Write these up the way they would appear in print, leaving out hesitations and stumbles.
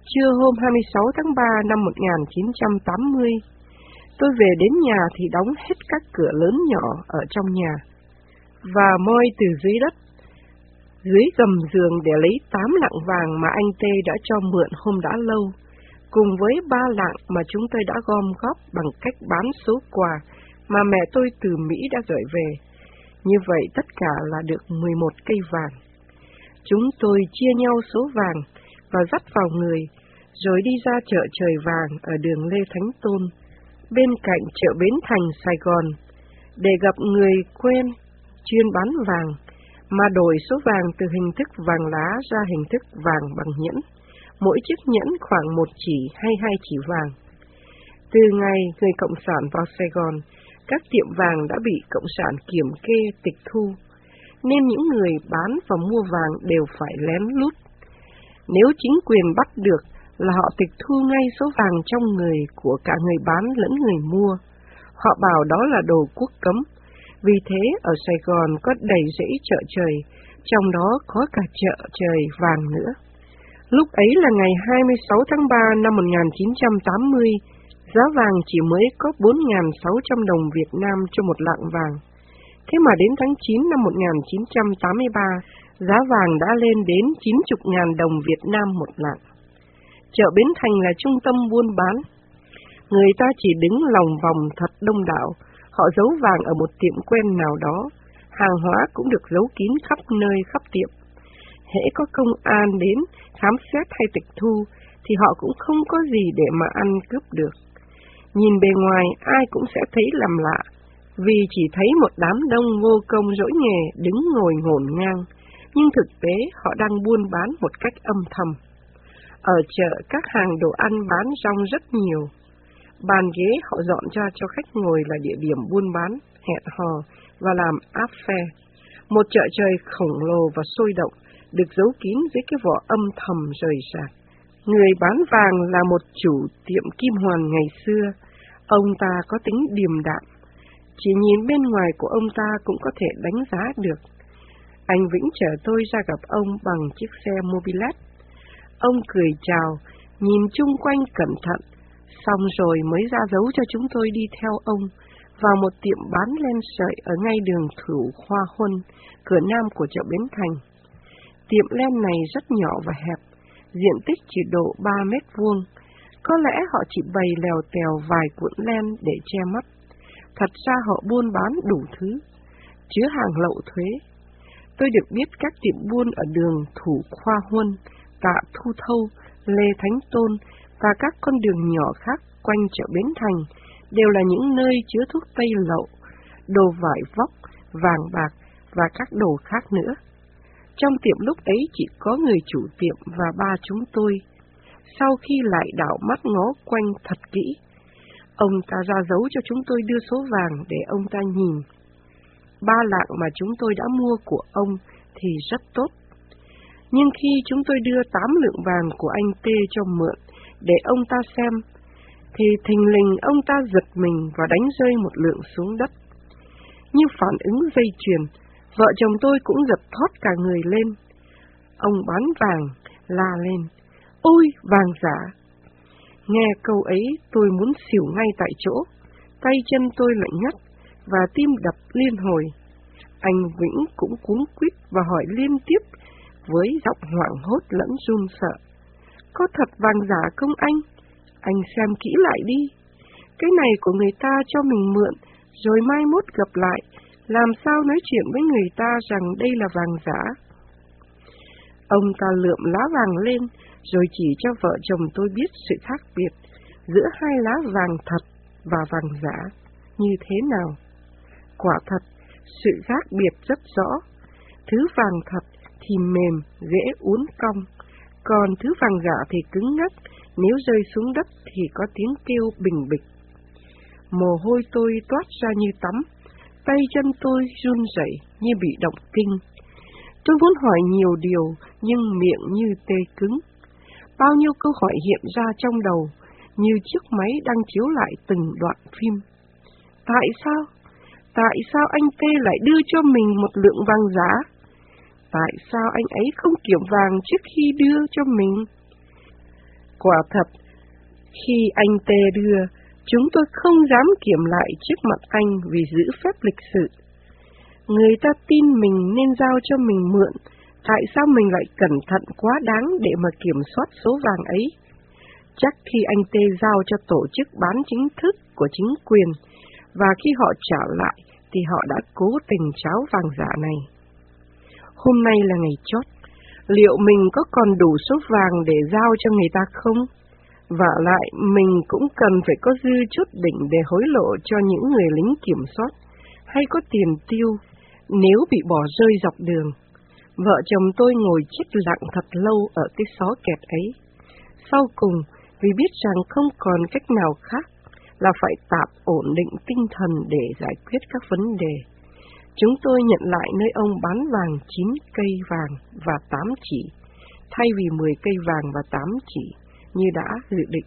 Trưa hôm 26 tháng 3 năm 1980, tôi về đến nhà thì đóng hết các cửa lớn nhỏ ở trong nhà và moi từ dưới đất, dưới gầm giường để lấy 8 lạng vàng mà anh Tê đã cho mượn hôm đã lâu, cùng với 3 lạng mà chúng tôi đã gom góp bằng cách bán số quà mà mẹ tôi từ Mỹ đã gửi về. Như vậy tất cả là được 11 cây vàng. Chúng tôi chia nhau số vàng và dắt vào người, rồi đi ra chợ Trời Vàng ở đường Lê Thánh Tôn, bên cạnh chợ Bến Thành, Sài Gòn, để gặp người quen chuyên bán vàng, mà đổi số vàng từ hình thức vàng lá ra hình thức vàng bằng nhẫn, mỗi chiếc nhẫn khoảng 1 chỉ hay 2 chỉ vàng. Từ ngày người Cộng sản vào Sài Gòn, các tiệm vàng đã bị Cộng sản kiểm kê tịch thu, nên những người bán và mua vàng đều phải lén lút. Nếu chính quyền bắt được là họ tịch thu ngay số vàng trong người của cả người bán lẫn người mua. Họ bảo đó là đồ quốc cấm. Vì thế ở Sài Gòn có đầy rẫy chợ trời, trong đó có cả chợ Trời Vàng nữa. Lúc ấy là ngày 26 tháng 3 năm 1980, giá vàng chỉ mới có 4.600 đồng Việt Nam cho một lạng vàng. Thế mà đến tháng 9 năm 1983, giá vàng đã lên đến 90.000 đồng Việt Nam một lạng. Chợ Bến Thành là trung tâm buôn bán. Người ta chỉ đứng lòng vòng thật đông đảo, họ giấu vàng ở một tiệm quen nào đó, hàng hóa cũng được giấu kín khắp nơi khắp tiệm. Hễ có công an đến khám xét hay tịch thu, thì họ cũng không có gì để mà ăn cướp được. Nhìn bề ngoài ai cũng sẽ thấy lầm lạ, vì chỉ thấy một đám đông vô công dỗi nghề đứng ngồi ngổn ngang, nhưng thực tế họ đang buôn bán một cách âm thầm. Ở chợ các hàng đồ ăn bán rong rất nhiều. Bàn ghế họ dọn ra cho khách ngồi là địa điểm buôn bán, hẹn hò và làm áp phe. Một chợ trời khổng lồ và sôi động, được giấu kín dưới cái vỏ âm thầm rời rạc. Người bán vàng là một chủ tiệm kim hoàn ngày xưa. Ông ta có tính điềm đạm. Chỉ nhìn bên ngoài của ông ta cũng có thể đánh giá được. Anh Vĩnh chở tôi ra gặp ông bằng chiếc xe Mobilet. Ông cười chào, nhìn chung quanh cẩn thận, xong rồi mới ra dấu cho chúng tôi đi theo ông vào một tiệm bán len sợi ở ngay đường Thủ Khoa Huân, cửa nam của chợ Bến Thành. Tiệm len này rất nhỏ và hẹp, diện tích chỉ độ 3 mét vuông. Có lẽ họ chỉ bày lèo tèo vài cuộn len để che mắt. Thật ra họ buôn bán đủ thứ, chứa hàng lậu thuế. Tôi được biết các tiệm buôn ở đường Thủ Khoa Huân, Tạ Thu Thâu, Lê Thánh Tôn và các con đường nhỏ khác quanh chợ Bến Thành đều là những nơi chứa thuốc tây lậu, đồ vải vóc, vàng bạc và các đồ khác nữa. Trong tiệm lúc ấy chỉ có người chủ tiệm và ba chúng tôi. Sau khi lại đảo mắt ngó quanh thật kỹ, ông ta ra dấu cho chúng tôi đưa số vàng để ông ta nhìn. 3 lạng mà chúng tôi đã mua của ông thì rất tốt. Nhưng khi chúng tôi đưa 8 lượng vàng của anh T cho mượn để ông ta xem, thì thình lình ông ta giật mình và đánh rơi một lượng xuống đất. Như phản ứng dây chuyền, vợ chồng tôi cũng giật thót cả người lên. Ông bán vàng la lên: "Ôi, vàng giả!" Nghe câu ấy tôi muốn xỉu ngay tại chỗ, tay chân tôi lạnh ngắt và tim đập liên hồi. Anh Vĩnh cũng cuống quýt và hỏi liên tiếp với giọng hoảng hốt lẫn run sợ: "Có thật vàng giả không anh? Anh xem kỹ lại đi. Cái này của người ta cho mình mượn, rồi mai mốt gặp lại, làm sao nói chuyện với người ta rằng đây là vàng giả?" Ông ta lượm lá vàng lên, rồi chỉ cho vợ chồng tôi biết sự khác biệt giữa 2 lá vàng thật và vàng giả như thế nào. Quả thật, sự khác biệt rất rõ. Thứ vàng thật thì mềm, dễ uốn cong, còn thứ vàng giả thì cứng ngắc, nếu rơi xuống đất thì có tiếng kêu bình bịch. Mồ hôi tôi toát ra như tắm, tay chân tôi run rẩy như bị động kinh. Tôi muốn hỏi nhiều điều, nhưng miệng như tê cứng. Bao nhiêu câu hỏi hiện ra trong đầu, như chiếc máy đang chiếu lại từng đoạn phim. Tại sao? Tại sao anh T lại đưa cho mình một lượng vàng giả? Tại sao anh ấy không kiểm vàng trước khi đưa cho mình? Quả thật, khi anh Tê đưa, chúng tôi không dám kiểm lại trước mặt anh vì giữ phép lịch sự. Người ta tin mình nên giao cho mình mượn, tại sao mình lại cẩn thận quá đáng để mà kiểm soát số vàng ấy? Chắc khi anh Tê giao cho tổ chức bán chính thức của chính quyền, và khi họ trả lại thì họ đã cố tình tráo vàng giả này. Hôm nay là ngày chót, liệu mình có còn đủ số vàng để giao cho người ta không? Vả lại, mình cũng cần phải có dư chút đỉnh để hối lộ cho những người lính kiểm soát, hay có tiền tiêu nếu bị bỏ rơi dọc đường. Vợ chồng tôi ngồi chết lặng thật lâu ở cái xó kẹt ấy. Sau cùng, vì biết rằng không còn cách nào khác là phải tạm ổn định tinh thần để giải quyết các vấn đề, chúng tôi nhận lại nơi ông bán vàng 9 cây vàng và 8 chỉ, thay vì 10 cây vàng và 8 chỉ như đã dự định.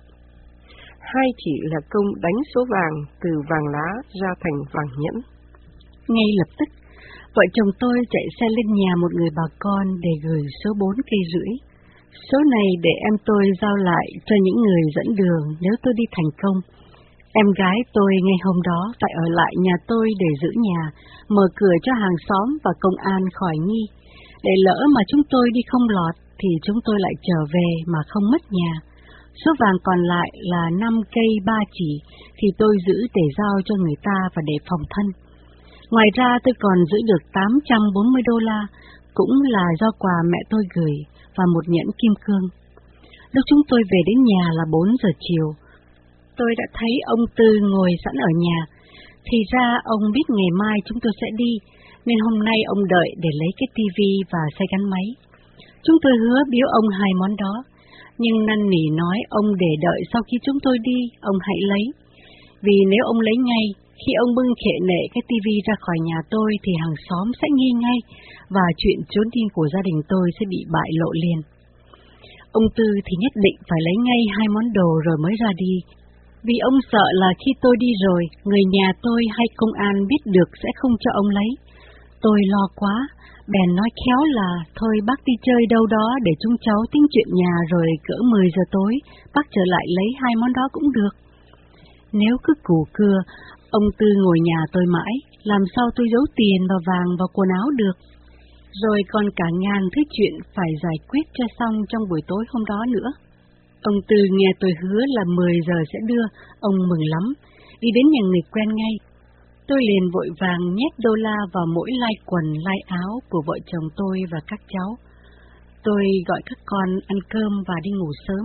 2 chỉ là công đánh số vàng từ vàng lá ra thành vàng nhẫn. Ngay lập tức, vợ chồng tôi chạy xe lên nhà một người bà con để gửi số 4 cây rưỡi. Số này để em tôi giao lại cho những người dẫn đường nếu tôi đi thành công. Em gái tôi ngay hôm đó phải ở lại nhà tôi để giữ nhà, mở cửa cho hàng xóm và công an khỏi nghi. Để lỡ mà chúng tôi đi không lọt thì chúng tôi lại trở về mà không mất nhà. Số vàng còn lại là 5 cây 3 chỉ thì tôi giữ để giao cho người ta và để phòng thân. Ngoài ra tôi còn giữ được $840, cũng là do quà mẹ tôi gửi, và một nhẫn kim cương. Lúc chúng tôi về đến nhà là 4 giờ chiều. Tôi đã thấy ông Tư ngồi sẵn ở nhà. Thì ra ông biết ngày mai chúng tôi sẽ đi, nên hôm nay ông đợi để lấy cái tivi và xe gắn máy. Chúng tôi hứa biếu ông 2 món đó, nhưng năn nỉ nói ông để đợi sau khi chúng tôi đi, ông hãy lấy. Vì nếu ông lấy ngay, khi ông bưng khệ nệ cái tivi ra khỏi nhà tôi thì hàng xóm sẽ nghi ngay, và chuyện trốn đi của gia đình tôi sẽ bị bại lộ liền. Ông Tư thì nhất định phải lấy ngay 2 món đồ rồi mới ra đi, vì ông sợ là khi tôi đi rồi, người nhà tôi hay công an biết được sẽ không cho ông lấy. Tôi lo quá, bèn nói khéo là thôi bác đi chơi đâu đó để chúng cháu tính chuyện nhà rồi cỡ 10 giờ tối, bác trở lại lấy 2 món đó cũng được. Nếu cứ cù cưa, ông Tư ngồi nhà tôi mãi, làm sao tôi giấu tiền và vàng vào quần áo được. Rồi còn cả ngàn thứ chuyện phải giải quyết cho xong trong buổi tối hôm đó nữa. Ông Tư nghe tôi hứa là 10 giờ sẽ đưa, ông mừng lắm, đi đến nhà người quen ngay. Tôi liền vội vàng nhét đô la vào mỗi lai quần, lai áo của vợ chồng tôi và các cháu. Tôi gọi các con ăn cơm và đi ngủ sớm.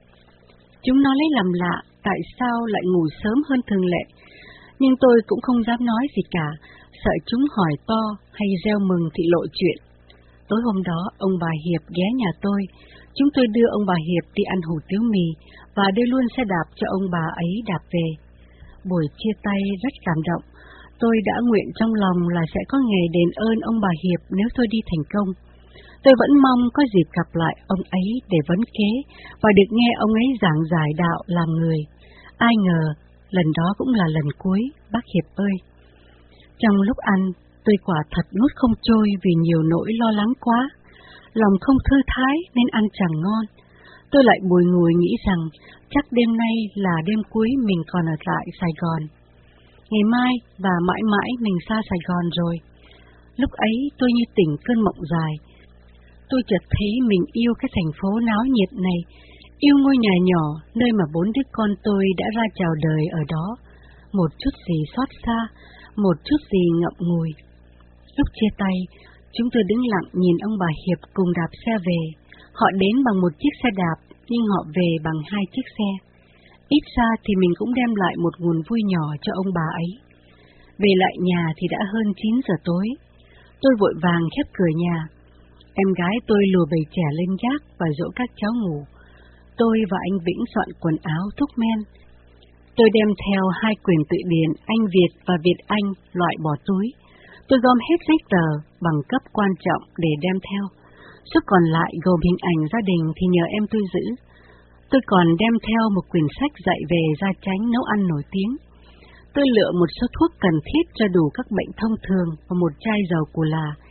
Chúng nó lấy làm lạ tại sao lại ngủ sớm hơn thường lệ, nhưng tôi cũng không dám nói gì cả, sợ chúng hỏi to hay reo mừng thì lộ chuyện. Tối hôm đó, ông bà Hiệp ghé nhà tôi. Chúng tôi đưa ông bà Hiệp đi ăn hủ tiếu mì và đưa luôn xe đạp cho ông bà ấy đạp về. Buổi chia tay rất cảm động. Tôi đã nguyện trong lòng là sẽ có ngày đền ơn ông bà Hiệp nếu tôi đi thành công. Tôi vẫn mong có dịp gặp lại ông ấy để vấn kế và được nghe ông ấy giảng giải đạo làm người. Ai ngờ, lần đó cũng là lần cuối, bác Hiệp ơi. Trong lúc ăn, tôi quả thật nuốt không trôi vì nhiều nỗi lo lắng quá. Lòng không thư thái nên ăn chẳng ngon. Tôi lại bùi ngùi nghĩ rằng chắc đêm nay là đêm cuối mình còn ở lại Sài Gòn. Ngày mai và mãi mãi mình xa Sài Gòn rồi. Lúc ấy tôi như tỉnh cơn mộng dài. Tôi chợt thấy mình yêu cái thành phố náo nhiệt này, yêu ngôi nhà nhỏ nơi mà 4 đứa con tôi đã ra chào đời ở đó. Một chút gì xót xa, một chút gì ngậm ngùi. Lúc chia tay, chúng tôi đứng lặng nhìn ông bà Hiệp cùng đạp xe về. Họ đến bằng một chiếc xe đạp, nhưng họ về bằng 2 chiếc xe. Ít ra thì mình cũng đem lại một nguồn vui nhỏ cho ông bà ấy. Về lại nhà thì đã hơn 9 giờ tối. Tôi vội vàng khép cửa nhà. Em gái tôi lùa bầy trẻ lên gác và dỗ các cháu ngủ. Tôi và anh Vĩnh soạn quần áo, thuốc men. Tôi đem theo 2 quyển tự điển Anh Việt và Việt Anh loại bỏ túi. Tôi gom hết giấy tờ, bằng cấp quan trọng để đem theo. Số còn lại gồm hình ảnh gia đình thì nhờ em tôi giữ. Tôi còn đem theo một quyển sách dạy về gia chánh nấu ăn nổi tiếng. Tôi lựa một số thuốc cần thiết cho đủ các bệnh thông thường và một chai dầu cù là.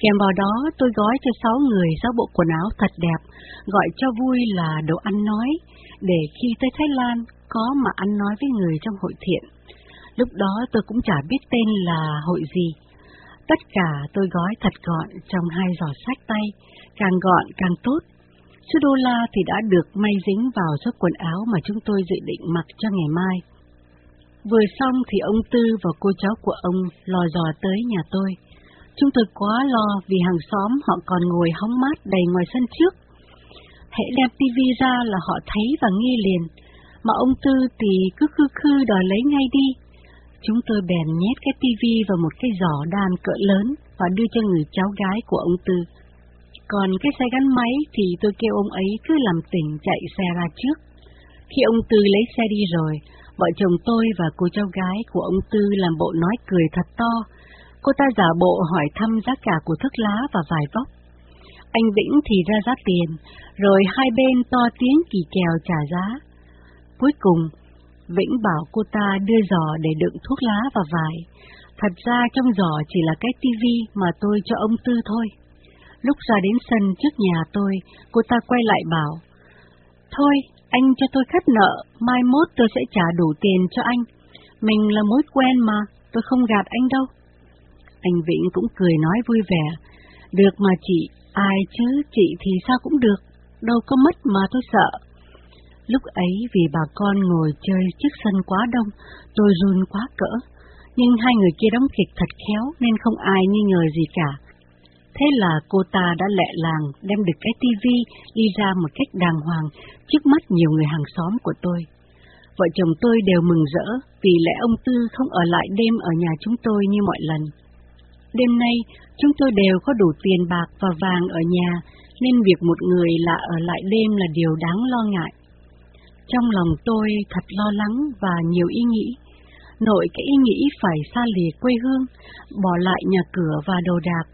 Kèm vào đó tôi gói cho 6 người 6 bộ quần áo thật đẹp, gọi cho vui là đồ ăn nói, để khi tới Thái Lan có mà ăn nói với người trong hội thiện. Lúc đó tôi cũng chả biết tên là hội gì. Tất cả tôi gói thật gọn trong 2 giỏ xách tay, càng gọn càng tốt. Số đô la thì đã được may dính vào số quần áo mà chúng tôi dự định mặc cho ngày mai. Vừa xong thì ông Tư và cô cháu của ông lò dò tới nhà tôi. Chúng tôi quá lo vì hàng xóm họ còn ngồi hóng mát đầy ngoài sân trước. Hễ đem tivi ra là họ thấy và nghe liền, mà ông Tư thì cứ khư đòi lấy ngay đi. Chúng tôi bèn nhét cái tivi vào một cái giỏ đàn cỡ lớn và đưa cho người cháu gái của ông Tư. Còn cái xe gắn máy thì tôi kêu ông ấy cứ làm tỉnh chạy xe ra trước. Khi ông Tư lấy xe đi rồi, vợ chồng tôi và cô cháu gái của ông Tư làm bộ nói cười thật to. Cô ta giả bộ hỏi thăm giá cả của thuốc lá và vài vốc. Anh Vĩnh thì ra giá tiền, rồi hai bên to tiếng kỳ kèo trả giá. Cuối cùng, Vĩnh bảo cô ta đưa giỏ để đựng thuốc lá và vải. Thật ra trong giỏ chỉ là cái tivi mà tôi cho ông Tư thôi. Lúc ra đến sân trước nhà tôi, cô ta quay lại bảo, thôi, anh cho tôi khất nợ, mai mốt tôi sẽ trả đủ tiền cho anh. Mình là mối quen mà, tôi không gạt anh đâu. Anh Vĩnh cũng cười nói vui vẻ, được mà chị, ai chứ, chị thì sao cũng được, đâu có mất mà tôi sợ. Lúc ấy vì bà con ngồi chơi trước sân quá đông, tôi run quá cỡ, nhưng hai người kia đóng kịch thật khéo nên không ai nghi ngờ gì cả. Thế là cô ta đã lẹ làng đem được cái tivi đi ra một cách đàng hoàng trước mắt nhiều người hàng xóm của tôi. Vợ chồng tôi đều mừng rỡ vì lẽ ông Tư không ở lại đêm ở nhà chúng tôi như mọi lần. Đêm nay chúng tôi đều có đủ tiền bạc và vàng ở nhà nên việc một người lạ ở lại đêm là điều đáng lo ngại. Trong lòng tôi thật lo lắng và nhiều ý nghĩ. Nội cái ý nghĩ phải xa lìa quê hương, bỏ lại nhà cửa và đồ đạc,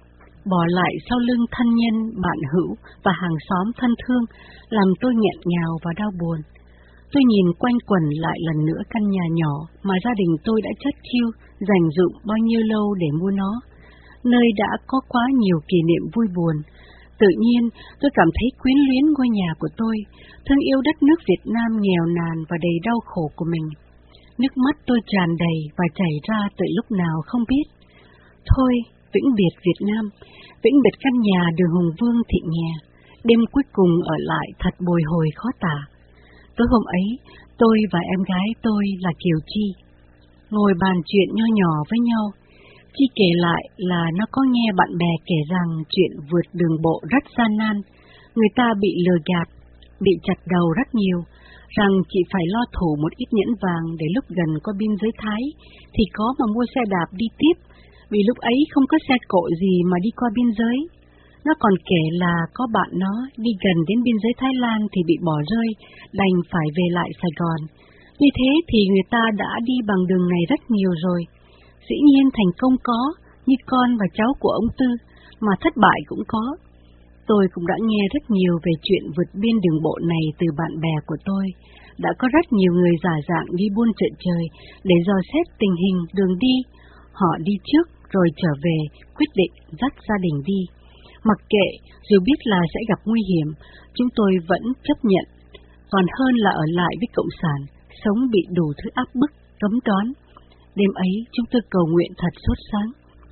bỏ lại sau lưng thân nhân, bạn hữu và hàng xóm thân thương, làm tôi nghẹn ngào và đau buồn. Tôi nhìn quanh quẩn lại lần nữa căn nhà nhỏ mà gia đình tôi đã chất chiêu, dành dụm bao nhiêu lâu để mua nó, nơi đã có quá nhiều kỷ niệm vui buồn. Tự nhiên, tôi cảm thấy quyến luyến ngôi nhà của tôi, thương yêu đất nước Việt Nam nghèo nàn và đầy đau khổ của mình. Nước mắt tôi tràn đầy và chảy ra từ lúc nào không biết. Thôi, vĩnh biệt Việt Nam, vĩnh biệt căn nhà đường Hùng Vương thị nghè. Đêm cuối cùng ở lại thật bồi hồi khó tả. Tối hôm ấy, tôi và em gái tôi là Kiều Chi ngồi bàn chuyện nho nhỏ với nhau. Chi kể lại là nó có nghe bạn bè kể rằng chuyện vượt đường bộ rất gian nan, người ta bị lừa gạt, bị chặt đầu rất nhiều, rằng chị phải lo thủ một ít nhẫn vàng để lúc gần qua biên giới Thái thì có mà mua xe đạp đi tiếp, vì lúc ấy không có xe cộ gì mà đi qua biên giới. Nó còn kể là có bạn nó đi gần đến biên giới Thái Lan thì bị bỏ rơi, đành phải về lại Sài Gòn. Như thế thì người ta đã đi bằng đường này rất nhiều rồi. Dĩ nhiên thành công có, như con và cháu của ông Tư, mà thất bại cũng có. Tôi cũng đã nghe rất nhiều về chuyện vượt biên đường bộ này từ bạn bè của tôi. Đã có rất nhiều người giả dạng đi buôn chợ trời để dò xét tình hình đường đi. Họ đi trước rồi trở về, quyết định dắt gia đình đi. Mặc kệ, dù biết là sẽ gặp nguy hiểm, chúng tôi vẫn chấp nhận, còn hơn là ở lại với Cộng sản, sống bị đủ thứ áp bức, cấm đoán. Đêm ấy chúng tôi cầu nguyện thật sốt sáng.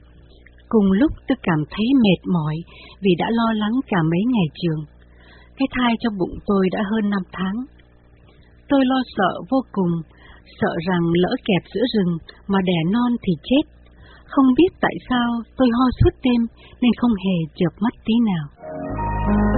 Cùng lúc tôi cảm thấy mệt mỏi vì đã lo lắng cả mấy ngày trường. Cái thai trong bụng tôi đã hơn 5 tháng. Tôi lo sợ vô cùng, sợ rằng lỡ kẹt giữa rừng mà đẻ non thì chết. Không biết tại sao tôi ho suốt đêm nên không hề chợp mắt tí nào.